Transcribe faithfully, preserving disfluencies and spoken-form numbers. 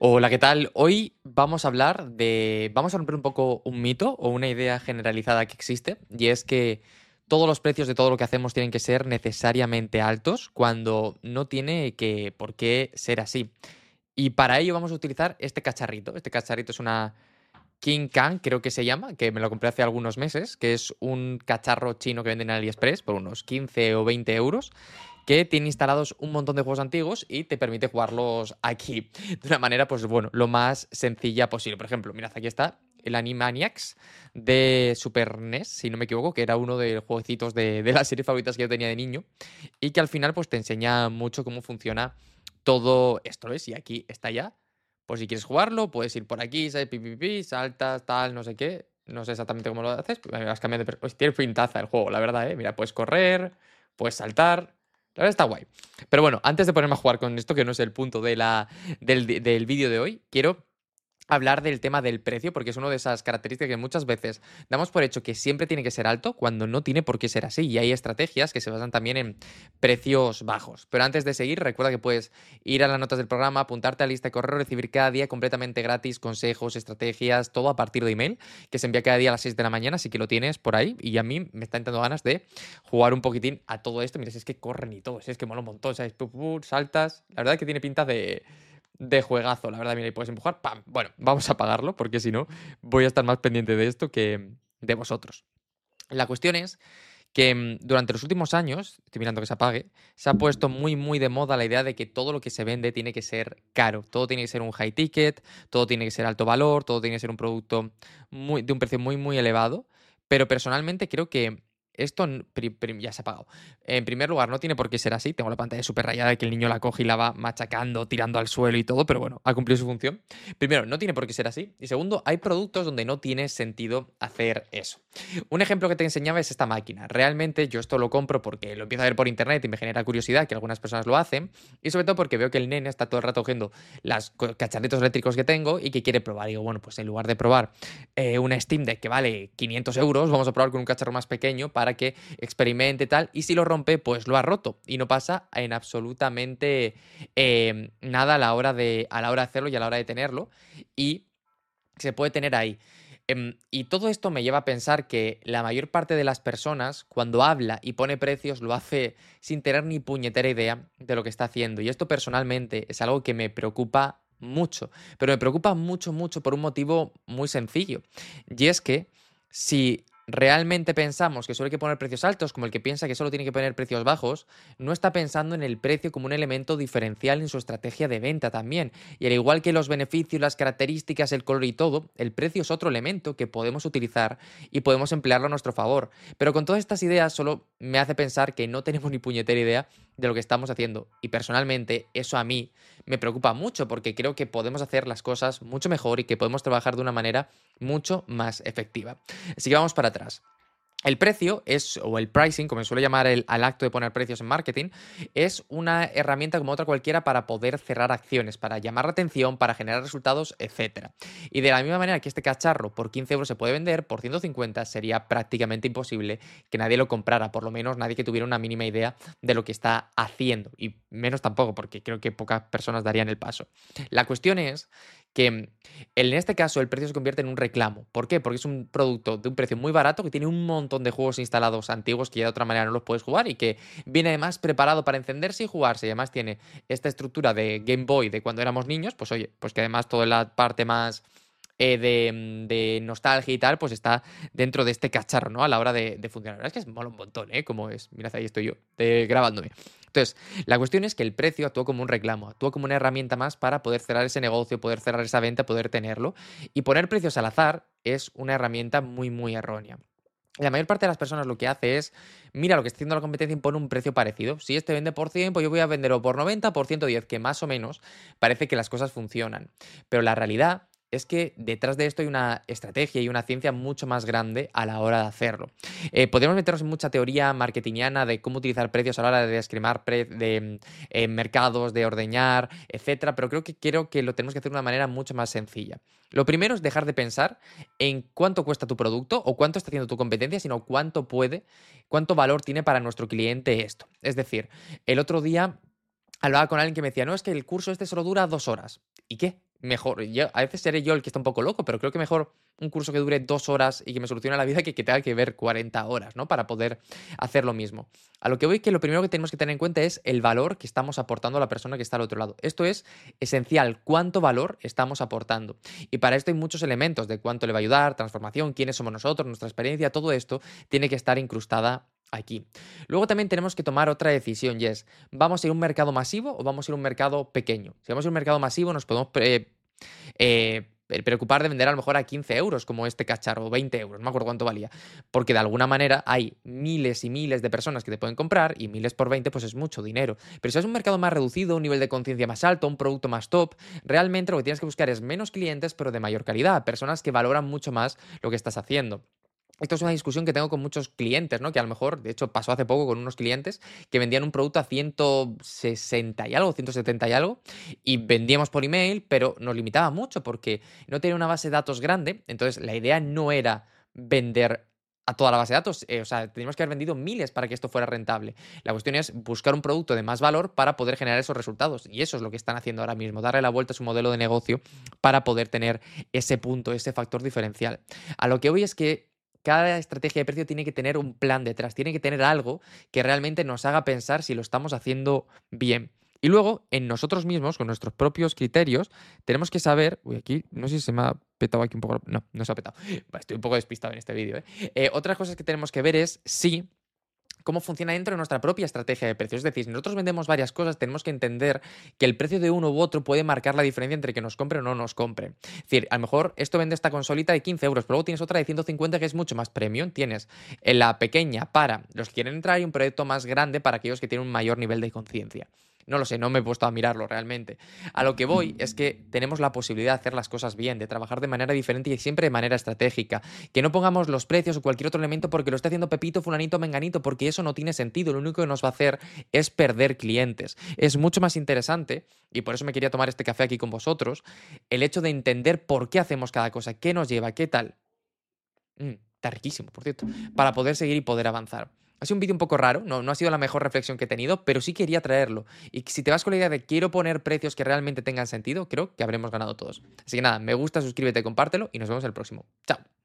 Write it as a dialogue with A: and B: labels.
A: Hola, ¿qué tal? Hoy vamos a hablar de, vamos a romper un poco un mito o una idea generalizada que existe, y es que todos los precios de todo lo que hacemos tienen que ser necesariamente altos cuando no tiene que por qué ser así. Y para ello vamos a utilizar este cacharrito. Este cacharrito es una King Kang, creo que se llama, que me lo compré hace algunos meses, que es un cacharro chino que venden en AliExpress por unos quince o veinte euros, que tiene instalados un montón de juegos antiguos y te permite jugarlos aquí de una manera, pues bueno, lo más sencilla posible. Por ejemplo, mirad, aquí está el Animaniacs de Super N E S, si no me equivoco, que era uno de los jueguecitos de, de las series favoritas que yo tenía de niño y que al final pues te enseña mucho cómo funciona todo esto, ¿ves? Y aquí está ya. Pues si quieres jugarlo, puedes ir por aquí, ¿sabes? Pi, pi, pi, saltas, tal, no sé qué. No sé exactamente cómo lo haces, pero me vas cambiando de... per- Hostia, tiene pintaza el juego, la verdad, ¿eh? Mira, puedes correr, puedes saltar. La verdad está guay. Pero bueno, antes de ponerme a jugar con esto, que no es el punto de la, del, del vídeo de hoy, quiero hablar del tema del precio, porque es una de esas características que muchas veces damos por hecho que siempre tiene que ser alto, cuando no tiene por qué ser así. Y hay estrategias que se basan también en precios bajos. Pero antes de seguir, recuerda que puedes ir a las notas del programa, apuntarte a la lista de correo, recibir cada día completamente gratis consejos, estrategias, todo a partir de email, que se envía cada día a las seis de la mañana, así que lo tienes por ahí. Y a mí me está entrando ganas de jugar un poquitín a todo esto. Mira, si es que corren y todo, si es que mola un montón, ¿sabes? Pu, pu, pu, saltas. La verdad es que tiene pinta de de juegazo, la verdad, mira, y puedes empujar, ¡pam! Bueno, vamos a apagarlo, porque si no, voy a estar más pendiente de esto que de vosotros. La cuestión es que mm, durante los últimos años, estoy mirando que se apague, se ha puesto muy, muy de moda la idea de que todo lo que se vende tiene que ser caro, todo tiene que ser un high ticket, todo tiene que ser alto valor, todo tiene que ser un producto muy, de un precio muy, muy elevado, pero personalmente creo que esto n- pri- prim- ya se ha apagado. En primer lugar, no tiene por qué ser así. Tengo la pantalla súper rayada de que el niño la coge y la va machacando, tirando al suelo y todo, pero bueno, ha cumplido su función. Primero, no tiene por qué ser así. Y segundo, hay productos donde no tiene sentido hacer eso. Un ejemplo que te enseñaba es esta máquina. Realmente yo esto lo compro porque lo empiezo a ver por internet y me genera curiosidad que algunas personas lo hacen. Y sobre todo porque veo que el nene está todo el rato cogiendo los cacharritos eléctricos que tengo y que quiere probar. Y digo, bueno, pues en lugar de probar eh, una Steam Deck que vale quinientos euros, vamos a probar con un cacharro más pequeño para que experimente tal. Y si lo rompe, pues lo ha roto. Y no pasa en absolutamente eh, nada a la, hora de, a la hora de hacerlo y a la hora de tenerlo. Y se puede tener ahí. Em, y todo esto me lleva a pensar que la mayor parte de las personas, cuando habla y pone precios, lo hace sin tener ni puñetera idea de lo que está haciendo. Y esto personalmente es algo que me preocupa mucho. Pero me preocupa mucho, mucho por un motivo muy sencillo. Y es que si realmente pensamos que solo hay que poner precios altos, como el que piensa que solo tiene que poner precios bajos, no está pensando en el precio como un elemento diferencial en su estrategia de venta también. Y al igual que los beneficios, las características, el color y todo, el precio es otro elemento que podemos utilizar y podemos emplearlo a nuestro favor. Pero con todas estas ideas solo me hace pensar que no tenemos ni puñetera idea de lo que estamos haciendo. Y personalmente eso a mí me preocupa mucho porque creo que podemos hacer las cosas mucho mejor y que podemos trabajar de una manera mucho más efectiva. Así que vamos para atrás. El precio es, o el pricing, como se suele llamar el, al acto de poner precios en marketing, es una herramienta como otra cualquiera para poder cerrar acciones, para llamar la atención, para generar resultados, etcétera. Y de la misma manera que este cacharro por quince euros se puede vender, por ciento cincuenta sería prácticamente imposible que nadie lo comprara, por lo menos nadie que tuviera una mínima idea de lo que está haciendo. Y menos tampoco, porque creo que pocas personas darían el paso. La cuestión es que en este caso el precio se convierte en un reclamo. ¿Por qué? Porque es un producto de un precio muy barato que tiene un montón de juegos instalados antiguos que ya de otra manera no los puedes jugar y que viene además preparado para encenderse y jugarse. Y además tiene esta estructura de Game Boy de cuando éramos niños, pues oye, pues que además toda la parte más eh, de, mm, de nostalgia y tal, pues está dentro de este cacharro, ¿no? A la hora de, de funcionar. La verdad es que es mola un montón, ¿eh? Como es. Mirad, ahí estoy yo, de, grabándome. Entonces, la cuestión es que el precio actúa como un reclamo, actúa como una herramienta más para poder cerrar ese negocio, poder cerrar esa venta, poder tenerlo. Y poner precios al azar es una herramienta muy, muy errónea. La mayor parte de las personas lo que hace es, mira lo que está haciendo la competencia y pone un precio parecido. Si este vende por cien, pues yo voy a venderlo por noventa, por ciento diez, que más o menos parece que las cosas funcionan. Pero la realidad es que detrás de esto hay una estrategia y una ciencia mucho más grande a la hora de hacerlo. Eh, podemos meternos en mucha teoría marketingiana de cómo utilizar precios a la hora de descrimar pre de eh, mercados, de ordeñar, etcétera, pero creo que quiero que lo tenemos que hacer de una manera mucho más sencilla. Lo primero es dejar de pensar en cuánto cuesta tu producto o cuánto está haciendo tu competencia, sino cuánto puede, cuánto valor tiene para nuestro cliente esto. Es decir, el otro día hablaba con alguien que me decía, no, es que el curso este solo dura dos horas. ¿Y qué? mejor, yo, a veces seré yo el que está un poco loco, pero creo que mejor un curso que dure dos horas y que me solucione la vida que que tenga que ver cuarenta horas, ¿no? Para poder hacer lo mismo. A lo que voy, que lo primero que tenemos que tener en cuenta es el valor que estamos aportando a la persona que está al otro lado. Esto es esencial, cuánto valor estamos aportando. Y para esto hay muchos elementos de cuánto le va a ayudar, transformación, quiénes somos nosotros, nuestra experiencia, todo esto tiene que estar incrustada aquí. Luego también tenemos que tomar otra decisión y es, ¿vamos a ir a un mercado masivo o vamos a ir a un mercado pequeño? Si vamos a ir a un mercado masivo nos podemos pre- eh, preocupar de vender a lo mejor a quince euros como este cacharro, o veinte euros, no me acuerdo cuánto valía, porque de alguna manera hay miles y miles de personas que te pueden comprar y miles por veinte pues es mucho dinero. Pero si es un mercado más reducido, un nivel de conciencia más alto, un producto más top, realmente lo que tienes que buscar es menos clientes pero de mayor calidad, personas que valoran mucho más lo que estás haciendo. Esto es una discusión que tengo con muchos clientes, ¿no? Que a lo mejor, de hecho, pasó hace poco con unos clientes que vendían un producto a ciento sesenta y algo, ciento setenta y algo, y vendíamos por email, pero nos limitaba mucho porque no tenía una base de datos grande. Entonces, la idea no era vender a toda la base de datos, eh, o sea, teníamos que haber vendido miles para que esto fuera rentable. La cuestión es buscar un producto de más valor para poder generar esos resultados, y eso es lo que están haciendo ahora mismo, darle la vuelta a su modelo de negocio para poder tener ese punto, ese factor diferencial. A lo que hoy es que cada estrategia de precio tiene que tener un plan detrás, tiene que tener algo que realmente nos haga pensar si lo estamos haciendo bien. Y luego, en nosotros mismos, con nuestros propios criterios, tenemos que saber. Uy, aquí, no sé si se me ha petado aquí un poco. No, no se ha petado. Estoy un poco despistado en este vídeo. ¿eh? Eh, otras cosas que tenemos que ver es si cómo funciona dentro de nuestra propia estrategia de precios. Es decir, si nosotros vendemos varias cosas, tenemos que entender que el precio de uno u otro puede marcar la diferencia entre que nos compre o no nos compre. Es decir, a lo mejor esto vende esta consolita de quince euros, pero luego tienes otra de ciento cincuenta que es mucho más premium. Tienes la pequeña para los que quieren entrar y un proyecto más grande para aquellos que tienen un mayor nivel de conciencia. No lo sé, no me he puesto a mirarlo realmente. A lo que voy es que tenemos la posibilidad de hacer las cosas bien, de trabajar de manera diferente y siempre de manera estratégica. Que no pongamos los precios o cualquier otro elemento porque lo está haciendo Pepito, Fulanito, Menganito, porque eso no tiene sentido. Lo único que nos va a hacer es perder clientes. Es mucho más interesante, y por eso me quería tomar este café aquí con vosotros, el hecho de entender por qué hacemos cada cosa, qué nos lleva, qué tal. Mm, está riquísimo, por cierto. Para poder seguir y poder avanzar. Ha sido un vídeo un poco raro, no, no ha sido la mejor reflexión que he tenido, pero sí quería traerlo. Y si te vas con la idea de quiero poner precios que realmente tengan sentido, creo que habremos ganado todos. Así que nada, me gusta, suscríbete, compártelo y nos vemos el próximo. Chao.